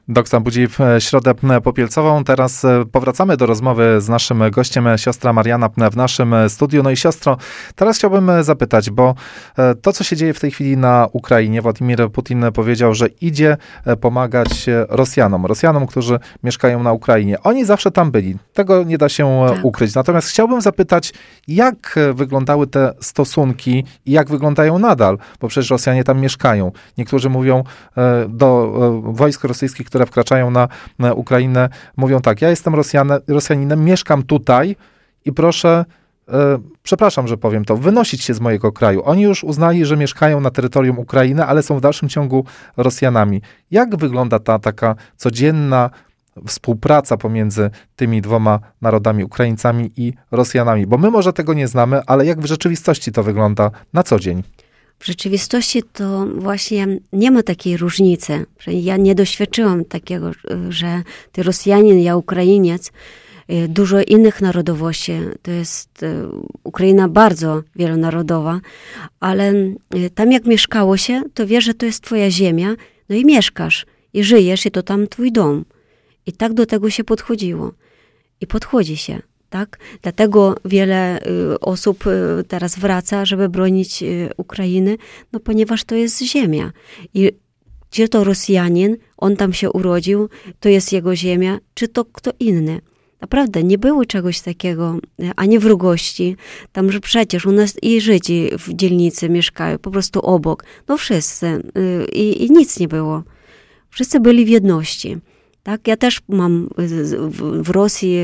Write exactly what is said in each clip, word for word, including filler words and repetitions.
Doksan budzi w środę popielcową. Teraz powracamy do rozmowy z naszym gościem, siostra Marianna w naszym studiu. No i siostro, teraz chciałbym zapytać, bo to, co się dzieje w tej chwili na Ukrainie, Władimir Putin powiedział, że idzie pomagać Rosjanom, Rosjanom, którzy mieszkają na Ukrainie. Oni zawsze tam byli. Tego nie da się tak. ukryć. Natomiast chciałbym zapytać, jak wyglądały te stosunki i jak wyglądają nadal, bo przecież Rosjanie tam mieszkają. Niektórzy mówią do wojsk rosyjskich, które wkraczają na, na Ukrainę, mówią tak, ja jestem Rosjanę, Rosjaninem, mieszkam tutaj i proszę, e, przepraszam, że powiem to, wynosić się z mojego kraju. Oni już uznali, że mieszkają na terytorium Ukrainy, ale są w dalszym ciągu Rosjanami. Jak wygląda ta taka codzienna współpraca pomiędzy tymi dwoma narodami, Ukraińcami i Rosjanami? Bo my może tego nie znamy, ale jak w rzeczywistości to wygląda na co dzień? W rzeczywistości to właśnie nie ma takiej różnicy. Ja nie doświadczyłam takiego, że ty Rosjanin, ja Ukrainiec, dużo innych narodowości. To jest Ukraina bardzo wielonarodowa, ale tam jak mieszkało się, to wiesz, że to jest twoja ziemia, no i mieszkasz, i żyjesz, i to tam twój dom. I tak do tego się podchodziło. I podchodzi się. Tak? Dlatego wiele y, osób y, teraz wraca, żeby bronić y, Ukrainy, no ponieważ to jest ziemia. I czy to Rosjanin, on tam się urodził, to jest jego ziemia, czy to kto inny. Naprawdę nie było czegoś takiego, ani wrogości. Tam, że przecież u nas i Żydzi w dzielnicy mieszkają, po prostu obok. No wszyscy. Y, i, I nic nie było. Wszyscy byli w jedności. Tak, ja też mam w, w Rosji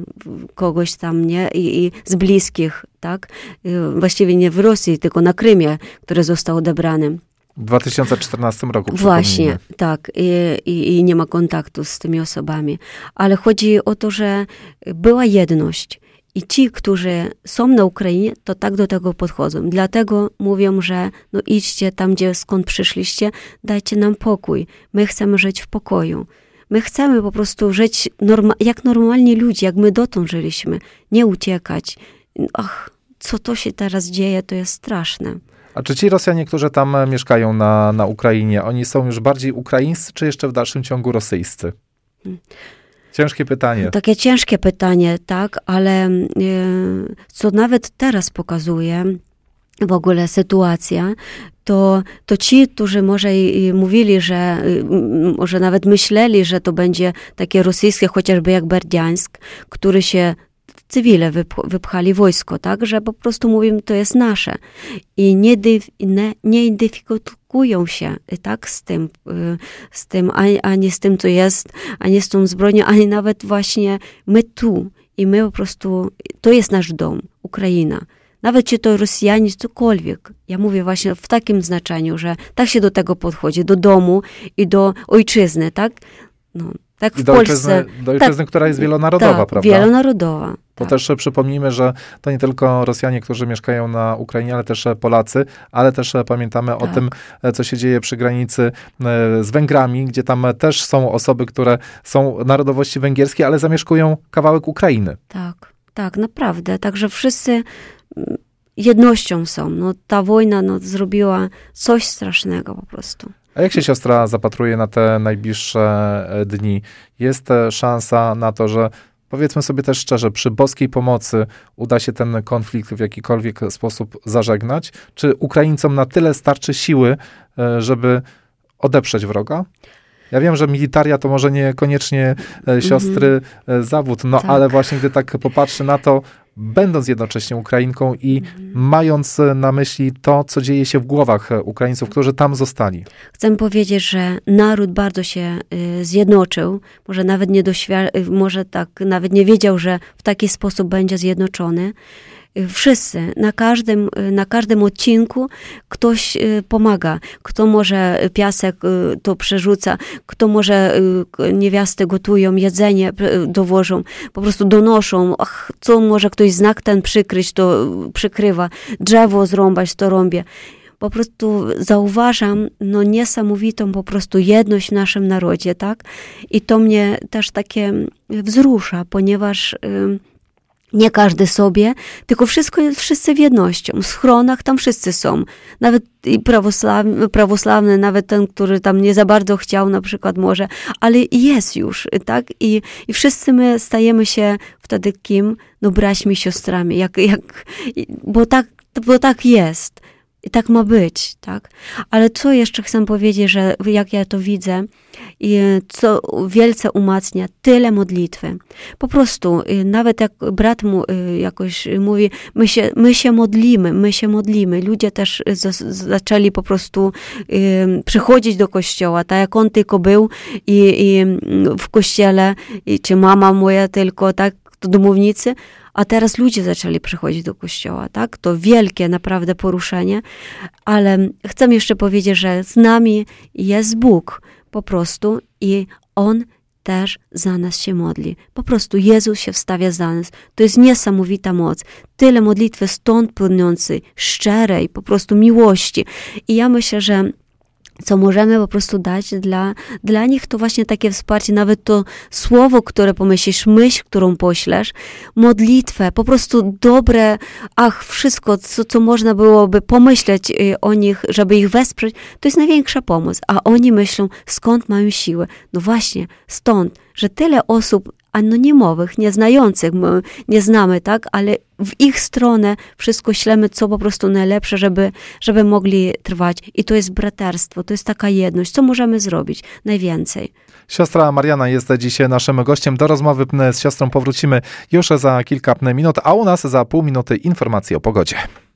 kogoś tam, nie, I, i z bliskich, tak, właściwie nie w Rosji, tylko na Krymie, który został odebrany. W dwa tysiące czternastym roku. Właśnie, tak, i, i, i nie ma kontaktu z tymi osobami. Ale chodzi o to, że była jedność. I ci, którzy są na Ukrainie, to tak do tego podchodzą. Dlatego mówią, że no idźcie tam, gdzie skąd przyszliście, dajcie nam pokój. My chcemy żyć w pokoju. My chcemy po prostu żyć norma- jak normalni ludzie, jak my dotąd żyliśmy. Nie uciekać. Ach, co to się teraz dzieje, to jest straszne. A czy ci Rosjanie, którzy tam mieszkają na, na Ukrainie, oni są już bardziej ukraińscy, czy jeszcze w dalszym ciągu rosyjscy? Hmm. Ciężkie pytanie. Takie ciężkie pytanie, tak, ale y, co nawet teraz pokazuje w ogóle sytuacja, to, to ci, którzy może mówili, że może nawet myśleli, że to będzie takie rosyjskie, chociażby jak Berdiańsk, który się cywile wyp- wypchali wojsko, tak, że po prostu mówią, to jest nasze. I nie, dyf- nie, nie identyfikują się tak, z tym, z tym ani, ani z tym, co jest, ani z tą zbrojnią, ani nawet właśnie my tu. I my po prostu, to jest nasz dom, Ukraina. Nawet czy to Rosjanie, cokolwiek. Ja mówię właśnie w takim znaczeniu, że tak się do tego podchodzi, do domu i do ojczyzny, tak? No, tak w I do Polsce. Ojczyzny, do ojczyzny, tak, która jest wielonarodowa, tak, prawda? wielonarodowa. To tak. też przypomnijmy, że to nie tylko Rosjanie, którzy mieszkają na Ukrainie, ale też Polacy, ale też pamiętamy tak. o tym, co się dzieje przy granicy z Węgrami, gdzie tam też są osoby, które są narodowości węgierskiej, ale zamieszkują kawałek Ukrainy. Tak, tak, naprawdę. Także wszyscy jednością są. No, ta wojna no, zrobiła coś strasznego po prostu. A jak się siostra zapatruje na te najbliższe dni? Jest szansa na to, że powiedzmy sobie też szczerze, przy boskiej pomocy uda się ten konflikt w jakikolwiek sposób zażegnać? Czy Ukraińcom na tyle starczy siły, żeby odeprzeć wroga? Ja wiem, że militaria to może niekoniecznie siostry mm-hmm. zawód, no tak. ale właśnie gdy tak popatrzy na to, będąc jednocześnie Ukrainką i mm. mając na myśli to, co dzieje się w głowach Ukraińców, którzy tam zostali. Chcę powiedzieć, że naród bardzo się y, zjednoczył. Może nawet nie doświad- może tak nawet nie wiedział, że w taki sposób będzie zjednoczony. Wszyscy, na każdym, na każdym odcinku ktoś pomaga. Kto może piasek to przerzuca, kto może niewiasty gotują, jedzenie dowożą, po prostu donoszą. Ach, co może ktoś znak ten przykryć, to przykrywa. Drzewo zrąbać, to rąbie. Po prostu zauważam no, niesamowitą po prostu jedność w naszym narodzie, tak? I to mnie też takie wzrusza, ponieważ Nie każdy sobie, tylko wszystko, wszyscy w jednością. W schronach tam wszyscy są. Nawet i prawosławny, prawosławny, nawet ten, który tam nie za bardzo chciał na przykład może, ale jest już, tak? I, i wszyscy my stajemy się wtedy kim? No braćmi i siostrami, jak, jak, bo, tak, bo tak jest. I tak ma być, tak? Ale co jeszcze chcę powiedzieć, że jak ja to widzę, i co wielce umacnia, tyle modlitwy. Po prostu, nawet jak brat mu jakoś mówi, my się, my się modlimy, my się modlimy. Ludzie też z, zaczęli po prostu y, przychodzić do kościoła, tak jak on tylko był i, i w kościele, i, czy mama moja tylko, tak, do domownicy, a teraz ludzie zaczęli przychodzić do kościoła, tak? To wielkie naprawdę poruszenie, ale chcę jeszcze powiedzieć, że z nami jest Bóg po prostu i On też za nas się modli. Po prostu Jezus się wstawia za nas. To jest niesamowita moc. Tyle modlitwy stąd płynącej, szczerej, po prostu miłości. I ja myślę, że co możemy po prostu dać dla, dla nich, to właśnie takie wsparcie, nawet to słowo, które pomyślisz, myśl, którą poślesz, modlitwę, po prostu dobre, ach, wszystko, co, co można byłoby pomyśleć o nich, żeby ich wesprzeć, to jest największa pomoc. A oni myślą, skąd mają siłę? No właśnie, stąd, że tyle osób anonimowych, nieznających, my nie znamy, tak, ale w ich stronę wszystko ślemy, co po prostu najlepsze, żeby, żeby mogli trwać. I to jest braterstwo, to jest taka jedność. Co możemy zrobić? Najwięcej. Siostra Mariana jest dziś naszym gościem. Do rozmowy z siostrą powrócimy już za kilka minut, a u nas za pół minuty informacje o pogodzie.